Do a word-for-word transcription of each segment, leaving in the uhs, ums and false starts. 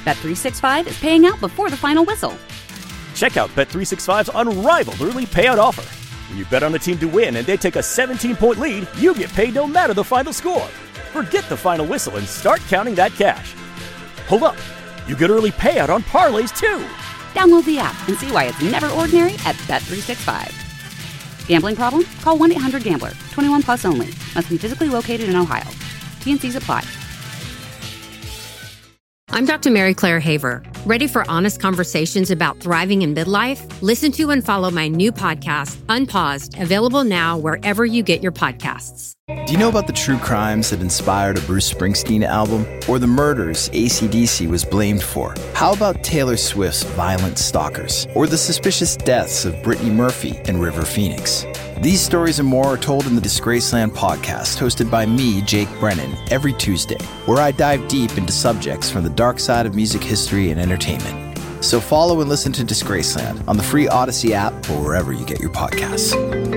Bet three sixty-five is paying out before the final whistle. Check out Bet three sixty-five's unrivaled early payout offer. When you bet on a team to win and they take a seventeen-point lead, you get paid no matter the final score. Forget the final whistle and start counting that cash. Hold up. You get early payout on parlays, too. Download the app and see why it's never ordinary at Bet three sixty-five. Gambling problem? Call one eight hundred gambler. twenty-one plus only. Must be physically located in Ohio. T N Cs apply. I'm Doctor Mary Claire Haver. Ready for honest conversations about thriving in midlife? Listen to and follow my new podcast, Unpaused, available now wherever you get your podcasts. Do you know about the true crimes that inspired a Bruce Springsteen album? Or the murders A C D C was blamed for? How about Taylor Swift's Violent Stalkers? Or the suspicious deaths of Brittany Murphy and River Phoenix? These stories and more are told in the Disgraceland podcast, hosted by me, Jake Brennan, every Tuesday, where I dive deep into subjects from the dark side of music history and entertainment. So follow and listen to Disgraceland on the free Odyssey app or wherever you get your podcasts.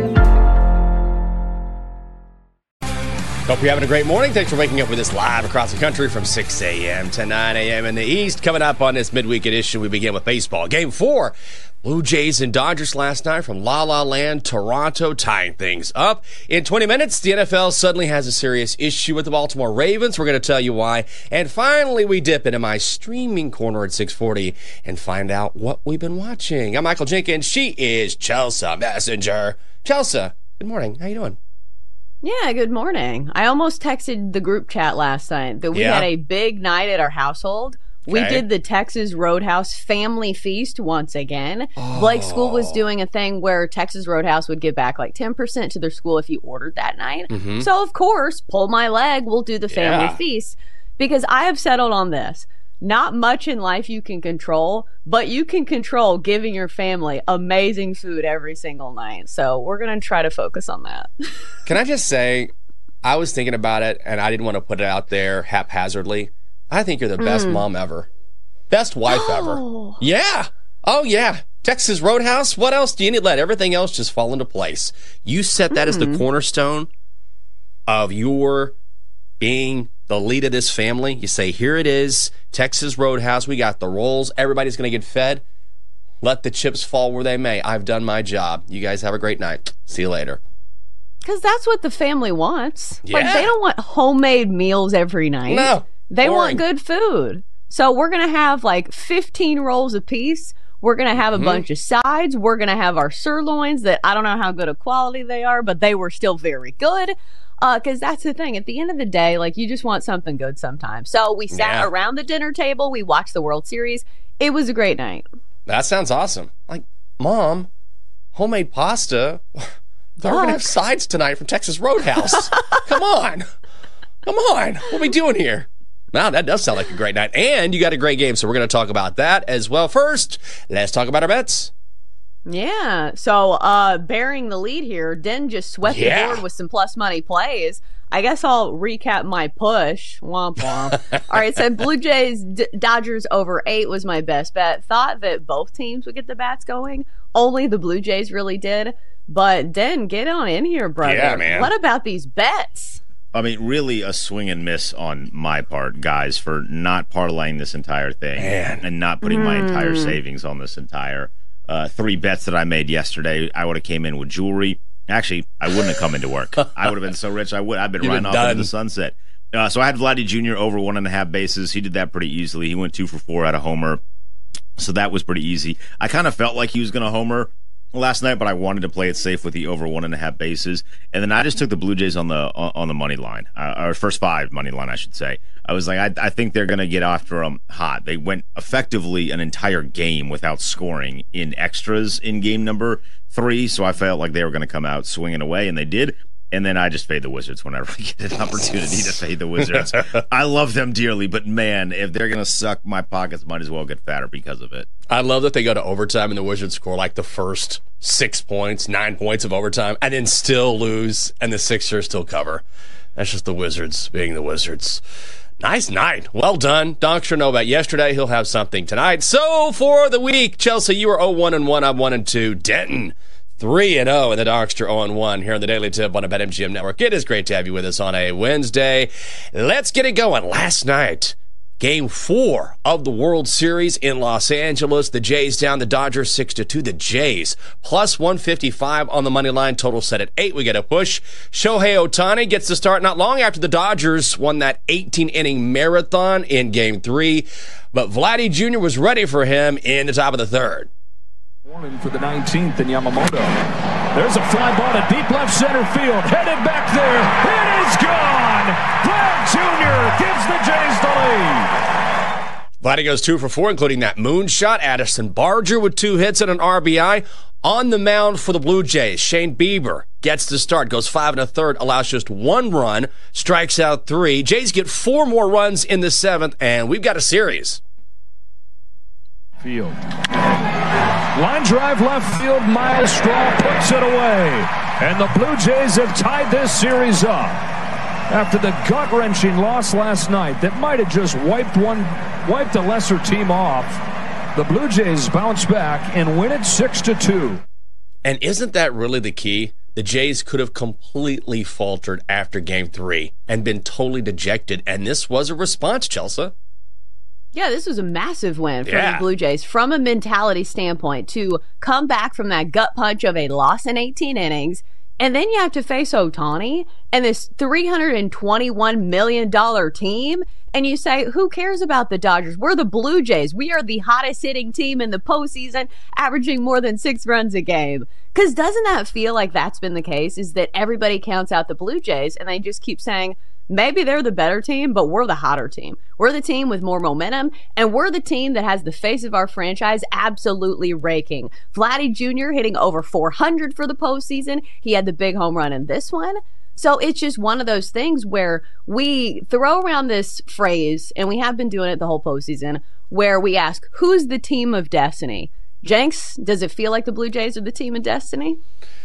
Hope you're having a great morning. Thanks for waking up with us live across the country from six a.m. to nine a.m. in the East. Coming up on this midweek edition, we begin with baseball. Game four, Blue Jays and Dodgers last night from La La Land, Toronto, tying things up. In twenty minutes, the N F L suddenly has a serious issue with the Baltimore Ravens. We're going to tell you why. And finally, we dip into my streaming corner at six forty and find out what we've been watching. I'm Michael Jenkins. She is Chelsea Messenger. Chelsea, good morning. How you doing? Yeah, good morning. I almost texted the group chat last night that we Yeah. had a big night at our household. We Okay. did the Texas Roadhouse family feast once again. Oh. Blake's school was doing a thing where Texas Roadhouse would give back like ten percent to their school if you ordered that night. Mhm. So, of course, pull my leg, we'll do the family Yeah. feast. Because I have settled on this. Not much in life you can control, but you can control giving your family amazing food every single night. So we're going to try to focus on that. Can I just say, I was thinking about it, and I didn't want to put it out there haphazardly. I think you're the best Mm. mom ever. Best wife ever. Yeah. Oh, yeah. Texas Roadhouse, what else do you need? Let everything else just fall into place. You set that as the Mm. cornerstone of your being the lead of this family. You say, here it is, Texas Roadhouse. We got the rolls. Everybody's going to get fed. Let the chips fall where they may. I've done my job. You guys have a great night. See you later. Because that's what the family wants. Like, Yeah. they don't want homemade meals every night. No. They Boring. want good food. So we're going to have like fifteen rolls apiece. We're going to have a Mhm. bunch of sides. We're going to have our sirloins that I don't know how good a quality they are, but they were still very good. Because that's the thing. At the end of the day, like, you just want something good sometimes. So we sat Yeah. around the dinner table. We watched the World Series. It was a great night. That sounds awesome. Like, Mom, homemade pasta. We're going to have Yuck. sides tonight from Texas Roadhouse. Come on. Come on. What are we doing here? Wow, that does sound like a great night. And you got a great game, so we're going to talk about that as well. First, let's talk about our bets. Yeah. So, uh, bearing the lead here, Den just swept Yeah. the board with some plus money plays. I guess I'll recap my push. Womp womp. All right. So, Blue Jays, D- Dodgers over eight was my best bet. Thought that both teams would get the bats going. Only the Blue Jays really did. But Den, get on in here, brother. Yeah, man. What about these bets? I mean, really a swing and miss on my part, guys, for not parlaying this entire thing Man. and not putting my entire Mm. savings on this entire uh, three bets that I made yesterday. I would have came in with jewelry. Actually, I wouldn't have come into work. I would have been so rich. I would. I've been You've riding been off done. into the sunset. Uh, so I had Vladdy Junior over one and a half bases. He did that pretty easily. He went two for four at a homer. So that was pretty easy. I kind of felt like he was going to homer last night, but I wanted to play it safe with the over one and a half bases, and then I just took the Blue Jays on the on the money line, uh, or first five money line, I should say. I was like, I, I think they're going to get after them hot. They went effectively an entire game without scoring in extras in game number three, so I felt like they were going to come out swinging away, and they did. And then I just fade the Wizards whenever I get an opportunity to fade the Wizards. I love them dearly, but man, if they're going to suck, my pockets might as well get fatter because of it. I love that they go to overtime and the Wizards score like the first six points, nine points of overtime, and then still lose, and the Sixers still cover. That's just the Wizards being the Wizards. Nice night. Well done. Donk sure know about yesterday. He'll have something tonight. So for the week, Chelsea, you are oh one and one. I'm one and two. Denton, three and oh, and the Donkster oh and one here on the Daily Tip on the BetMGM Network. It is great to have you with us on a Wednesday. Let's get it going. Last night, Game four of the World Series in Los Angeles. The Jays down the Dodgers six to two. The Jays plus one fifty-five on the money line. Total set at eight. We get a push. Shohei Ohtani gets the start not long after the Dodgers won that eighteen-inning marathon in game three. But Vladdy Junior was ready for him in the top of the third. Warning for the nineteenth in Yamamoto. There's a fly ball to deep left center field. Headed back there. It is gone. Vlad Junior gives the Jays the lead. Vladdy goes two for four, including that moonshot. Addison Barger with two hits and an R B I. On the mound for the Blue Jays, Shane Bieber gets the start, goes five and a third, allows just one run, strikes out three. Jays get four more runs in the seventh, and we've got a series. Field. Line drive left field. Miles Straw puts it away. And the Blue Jays have tied this series up. After the gut-wrenching loss last night that might have just wiped one, wiped a lesser team off, the Blue Jays bounce back and win it six to two. And isn't that really the key? The Jays could have completely faltered after game three and been totally dejected, and this was a response, Chelsea. Yeah, this was a massive win for Yeah. the Blue Jays from a mentality standpoint to come back from that gut punch of a loss in eighteen innings. And then you have to face Ohtani and this three hundred twenty-one million dollars team. And you say, who cares about the Dodgers? We're the Blue Jays. We are the hottest hitting team in the postseason, averaging more than six runs a game. Because doesn't that feel like that's been the case, is that everybody counts out the Blue Jays and they just keep saying, maybe they're the better team, but we're the hotter team. We're the team with more momentum, and we're the team that has the face of our franchise absolutely raking. Vladdy Junior hitting over four hundred for the postseason. He had the big home run in this one. So it's just one of those things where we throw around this phrase, and we have been doing it the whole postseason, where we ask, who's the team of destiny? Jenks, does it feel like the Blue Jays are the team of destiny?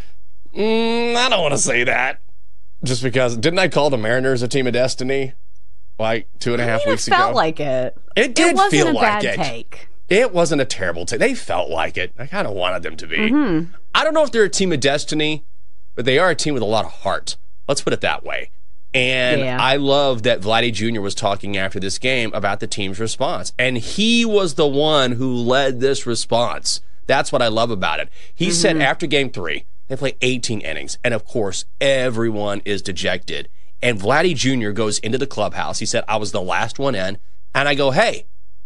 Mm, I don't want to say that. Just because, didn't I call the Mariners a team of destiny like two and a half I mean, weeks it felt ago? like it. It did it wasn't feel a like bad it. take. It wasn't a terrible take. They felt like it. I kind of wanted them to be. Mm-hmm. I don't know if they're a team of destiny, but they are a team with a lot of heart. Let's put it that way. And Yeah. I love that Vladdy Junior was talking after this game about the team's response. And he was the one who led this response. That's what I love about it. He mm-hmm. said after game three, they play eighteen innings. And of course, everyone is dejected. And Vladdy Junior goes into the clubhouse. He said, I was the last one in. And I go, hey,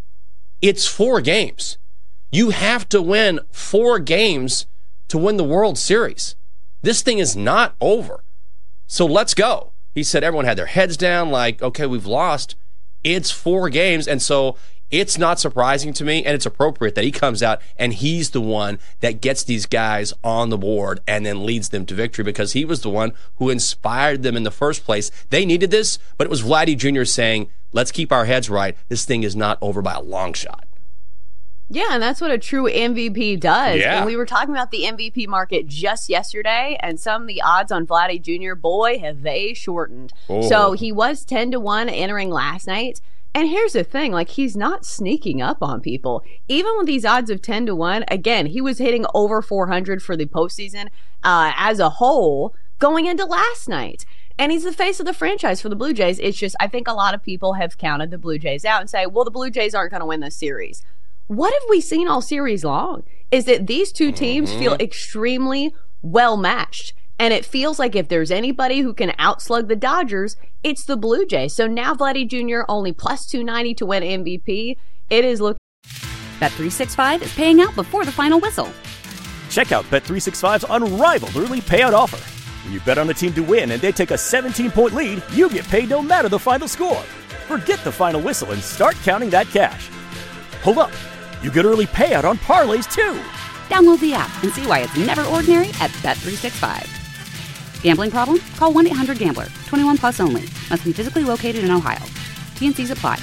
it's four games. You have to win four games to win the World Series. This thing is not over. So let's go. He said everyone had their heads down like, okay, we've lost. It's four games. And so it's not surprising to me, and it's appropriate that he comes out and he's the one that gets these guys on the board and then leads them to victory, because he was the one who inspired them in the first place. They needed this, but it was Vladdy Junior saying, let's keep our heads right. This thing is not over by a long shot. Yeah, and that's what a true M V P does. Yeah. And we were talking about the M V P market just yesterday, and some of the odds on Vladdy Junior, boy, have they shortened. Oh. So he was ten to one entering last night. And here's the thing, like, he's not sneaking up on people. Even with these odds of ten to one, again, he was hitting over four hundred for the postseason uh, as a whole going into last night. And he's the face of the franchise for the Blue Jays. It's just, I think a lot of people have counted the Blue Jays out and say, well, the Blue Jays aren't going to win this series. What have we seen all series long? Is that these two teams mm-hmm. feel extremely well matched. And it feels like if there's anybody who can outslug the Dodgers, it's the Blue Jays. So now Vladdy Junior only plus two ninety to win M V P. It is looking. Bet three sixty-five is paying out before the final whistle. Check out Bet three sixty-five's unrivaled early payout offer. When you bet on a team to win and they take a seventeen-point lead, you get paid no matter the final score. Forget the final whistle and start counting that cash. Hold up. You get early payout on parlays, too. Download the app and see why it's never ordinary at Bet three sixty-five. Gambling problem? Call one eight hundred gambler. twenty-one plus only. Must be physically located in Ohio. T N Cs apply.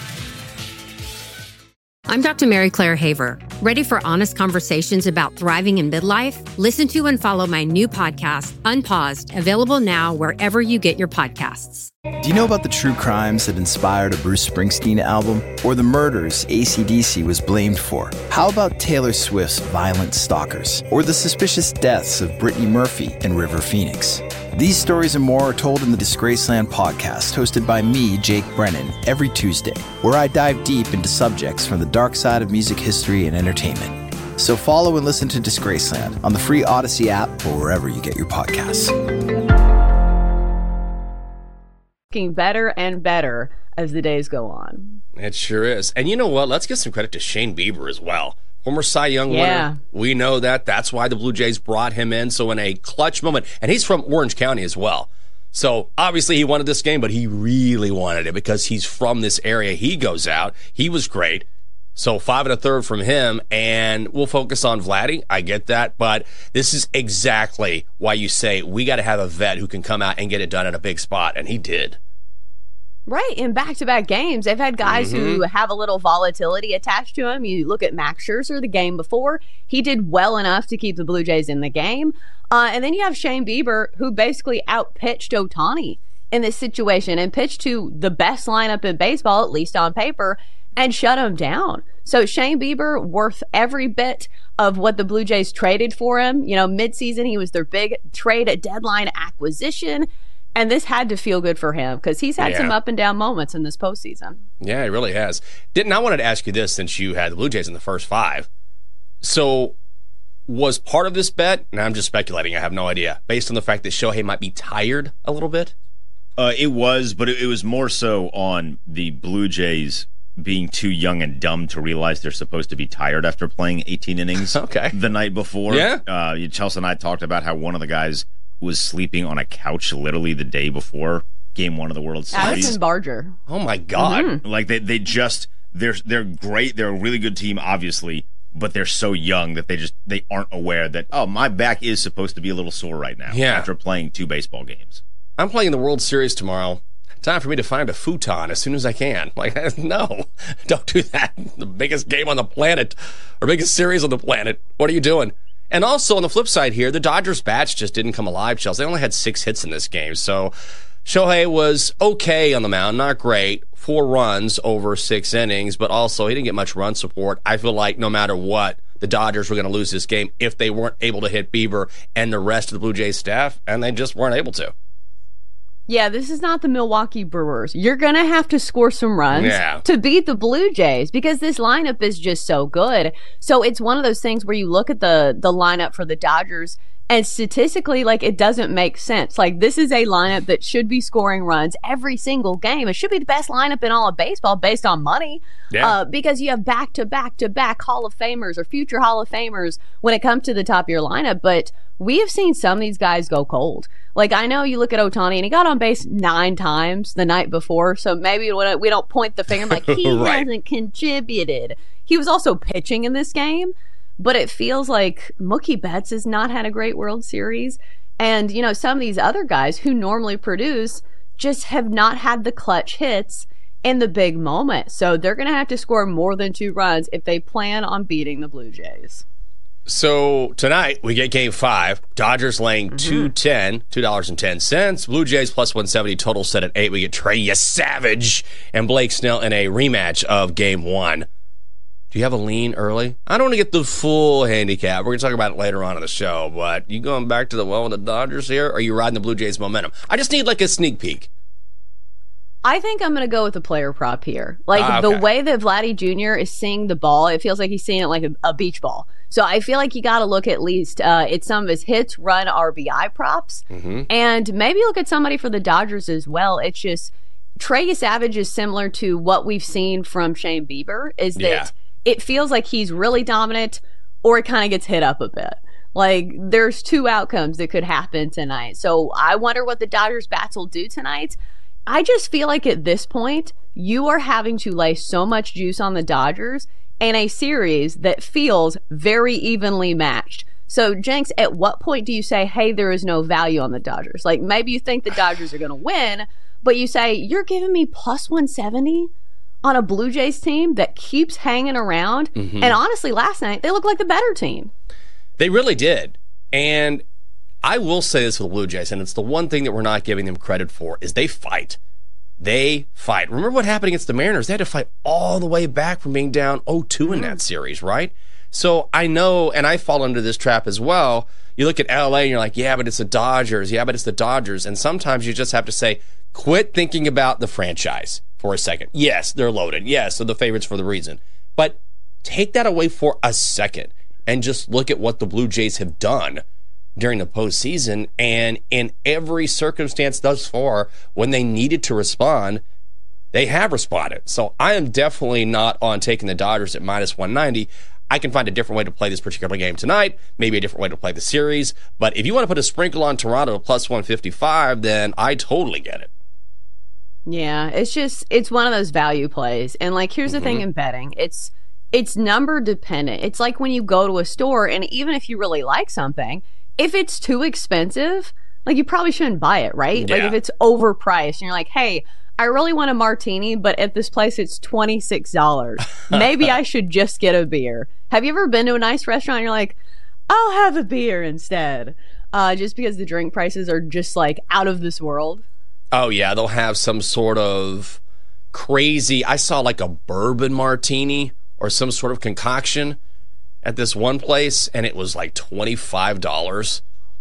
I'm Doctor Mary Claire Haver. Ready for honest conversations about thriving in midlife? Listen to and follow my new podcast, Unpaused, available now wherever you get your podcasts. Do you know about the true crimes that inspired a Bruce Springsteen album? Or the murders A C D C was blamed for? How about Taylor Swift's Violent Stalkers? Or the suspicious deaths of Brittany Murphy and River Phoenix? These stories and more are told in the Disgraceland podcast, hosted by me, Jake Brennan, every Tuesday, where I dive deep into subjects from the dark side of music history and entertainment. So follow and listen to Disgraceland on the free Odyssey app or wherever you get your podcasts. Better and better as the days go on. It sure is. And you know what? Let's give some credit to Shane Bieber as well. Former Cy Young yeah. winner. We know that. That's why the Blue Jays brought him in. So in a clutch moment, and he's from Orange County as well. So obviously he wanted this game, but he really wanted it because he's from this area. He goes out. He was great. So five and a third from him, and we'll focus on Vladdy. I get that, but this is exactly why you say we got to have a vet who can come out and get it done at a big spot, and he did. Right, in back-to-back games, they've had guys mm-hmm. who have a little volatility attached to him. You look at Max Scherzer the game before. He did well enough to keep the Blue Jays in the game. Uh, and then you have Shane Bieber, who basically outpitched Ohtani in this situation and pitched to the best lineup in baseball, at least on paper, and shut him down. So Shane Bieber, worth every bit of what the Blue Jays traded for him. You know, midseason, he was their big trade at deadline acquisition. And this had to feel good for him because he's had yeah. some up and down moments in this postseason. Yeah, he really has. Didn't I wanted to ask you this since you had the Blue Jays in the first five. So was part of this bet, and I'm just speculating, I have no idea, based on the fact that Shohei might be tired a little bit? Uh, it was, but it, it was more so on the Blue Jays being too young and dumb to realize they're supposed to be tired after playing eighteen innings okay. the night before. Yeah. Uh, Chelsea and I talked about how one of the guys was sleeping on a couch literally the day before game one of the World Series. Addison Barger. Oh my God. Mm-hmm. Like they, they just, they're, they're great. They're a really good team, obviously, but they're so young that they just, they aren't aware that, oh, my back is supposed to be a little sore right now yeah. after playing two baseball games. I'm playing the World Series tomorrow. Time for me to find a futon as soon as I can. Like, no, don't do that. The biggest game on the planet, or biggest series on the planet. What are you doing? And also, on the flip side here, the Dodgers' bats just didn't come alive, Chelsea. They only had six hits in this game. So Shohei was okay on the mound, not great. Four runs over six innings, but also he didn't get much run support. I feel like no matter what, the Dodgers were going to lose this game if they weren't able to hit Bieber and the rest of the Blue Jays staff, and they just weren't able to. Yeah, this is not the Milwaukee Brewers. You're going to have to score some runs yeah. to beat the Blue Jays because this lineup is just so good. So it's one of those things where you look at the the lineup for the Dodgers and statistically, like, it doesn't make sense. Like, this is a lineup that should be scoring runs every single game. It should be the best lineup in all of baseball based on money yeah. uh, because you have back-to-back-to-back Hall of Famers or future Hall of Famers when it comes to the top of your lineup. But we have seen some of these guys go cold. Like, I know you look at Ohtani, and he got on base nine times the night before, so maybe we don't point the finger like, he right. hasn't contributed. He was also pitching in this game, but it feels like Mookie Betts has not had a great World Series. And, you know, some of these other guys who normally produce just have not had the clutch hits in the big moment. So they're going to have to score more than two runs if they plan on beating the Blue Jays. So tonight we get game five. Dodgers laying mm-hmm. two ten, two dollars and ten cents. Blue Jays plus one seventy, total set at eight. We get Trey Savage and Blake Snell in a rematch of game one. Do you have a lean early? I don't want to get the full handicap. We're going to talk about it later on in the show, but you going back to the well with the Dodgers here, or are you riding the Blue Jays momentum? I just need like a sneak peek. I think I'm going to go with the player prop here. Like, ah, okay. the way that Vladdy Junior is seeing the ball, it feels like he's seeing it like a, a beach ball. So I feel like you got to look at least uh, at some of his hits, run, R B I props, mm-hmm. and maybe look at somebody for the Dodgers as well. It's just Trey Savage is similar to what we've seen from Shane Bieber, is that yeah. it feels like he's really dominant or it kind of gets hit up a bit. Like, there's two outcomes that could happen tonight. So I wonder what the Dodgers bats will do tonight. I just feel like at this point, you are having to lay so much juice on the Dodgers in a series that feels very evenly matched. So, Jenks, at what point do you say, hey, there is no value on the Dodgers? Like, maybe you think the Dodgers are going to win, but you say, you're giving me plus one seventy on a Blue Jays team that keeps hanging around. Mm-hmm. And honestly, last night, they looked like the better team. They really did. And I will say this for the Blue Jays, and it's the one thing that we're not giving them credit for, is they fight. they fight. Remember what happened against the Mariners? They had to fight all the way back from being down oh two in that series, right? So I know, and I fall into this trap as well. You look at L A and you're like, yeah, but it's the Dodgers. Yeah, but it's the Dodgers. And sometimes you just have to say, quit thinking about the franchise for a second. Yes, they're loaded. Yes, they're the favorites for the reason. But take that away for a second and just look at what the Blue Jays have done during the postseason. And in every circumstance thus far, when they needed to respond, they have responded. So I am definitely not on taking the Dodgers at minus one ninety. I can find a different way to play this particular game tonight, maybe a different way to play the series. But if you want to put a sprinkle on Toronto at plus one fifty-five, then I totally get it. Yeah, it's just, it's one of those value plays. And like, here's the mm-hmm. thing in betting. It's, it's number dependent. It's like when you go to a store, and even if you really like something, if it's too expensive, like you probably shouldn't buy it, right? Yeah. Like if it's overpriced and you're like, hey, I really want a martini, but at this place it's twenty-six dollars. Maybe I should just get a beer. Have you ever been to a nice restaurant and you're like, I'll have a beer instead? Uh, just because the drink prices are just like out of this world. Oh, yeah. They'll have some sort of crazy, I saw like a bourbon martini or some sort of concoction at this one place, and it was like twenty-five dollars.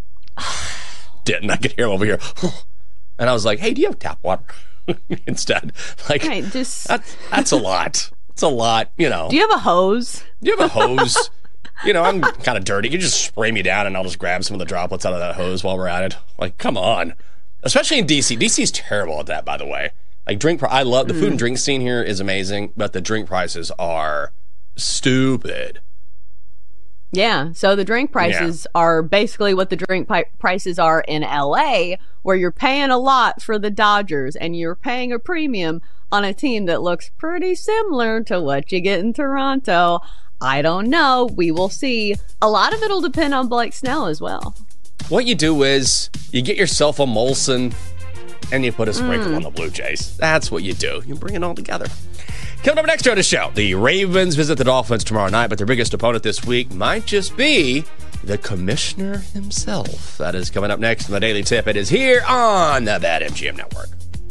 Didn't I could hear him over here? And I was like, hey, do you have tap water? Instead, like, right, just... that, that's a lot. It's a lot, you know. Do you have a hose? Do you have a hose? You know, I'm kind of dirty. You can just spray me down and I'll just grab some of the droplets out of that hose while we're at it. Like, come on. Especially in D C. D C's terrible at that, by the way. Like, drink, I love, the food and drink scene here is amazing, but the drink prices are stupid. Yeah, so the drink prices yeah. are basically what the drink pi- prices are in L A, where you're paying a lot for the Dodgers and you're paying a premium on a team that looks pretty similar to what you get in Toronto. I don't know. We will see. A lot of it will depend on Blake Snell as well. What you do is you get yourself a Molson and you put a sprinkle mm. on the Blue Jays. That's what you do. You bring it all together. Coming up next on the show, the Ravens visit the Dolphins tomorrow night, but their biggest opponent this week might just be the commissioner himself. That is coming up next in the Daily Tip. It is here on the BetMGM Network.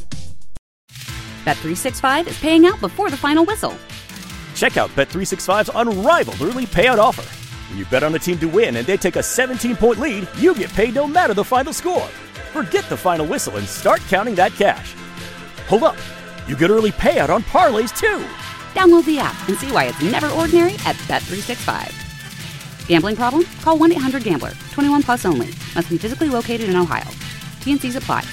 Bet three sixty-five is paying out before the final whistle. Check out Bet three sixty-five's unrivaled early payout offer. When you bet on a team to win and they take a seventeen-point lead, you get paid no matter the final score. Forget the final whistle and start counting that cash. Hold up. You get early payout on parlays, too. Download the app and see why it's never ordinary at Bet three sixty-five. Gambling problem? Call one eight hundred gambler. twenty-one plus only. Must be physically located in Ohio. T N Cs apply.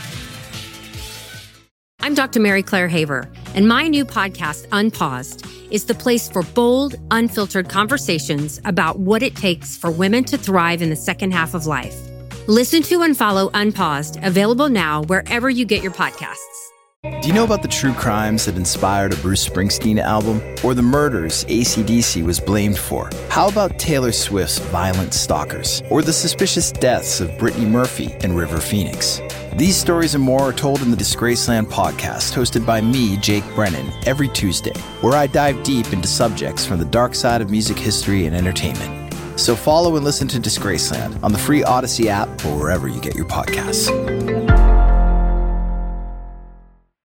I'm Doctor Mary Claire Haver, and my new podcast, Unpaused, is the place for bold, unfiltered conversations about what it takes for women to thrive in the second half of life. Listen to and follow Unpaused, available now wherever you get your podcasts. Do you know about the true crimes that inspired a Bruce Springsteen album? Or the murders A C D C was blamed for? How about Taylor Swift's violent stalkers? Or the suspicious deaths of Brittany Murphy and River Phoenix? These stories and more are told in the Disgraceland podcast, hosted by me, Jake Brennan, every Tuesday, where I dive deep into subjects from the dark side of music history and entertainment. So follow and listen to Disgraceland on the free Odyssey app or wherever you get your podcasts.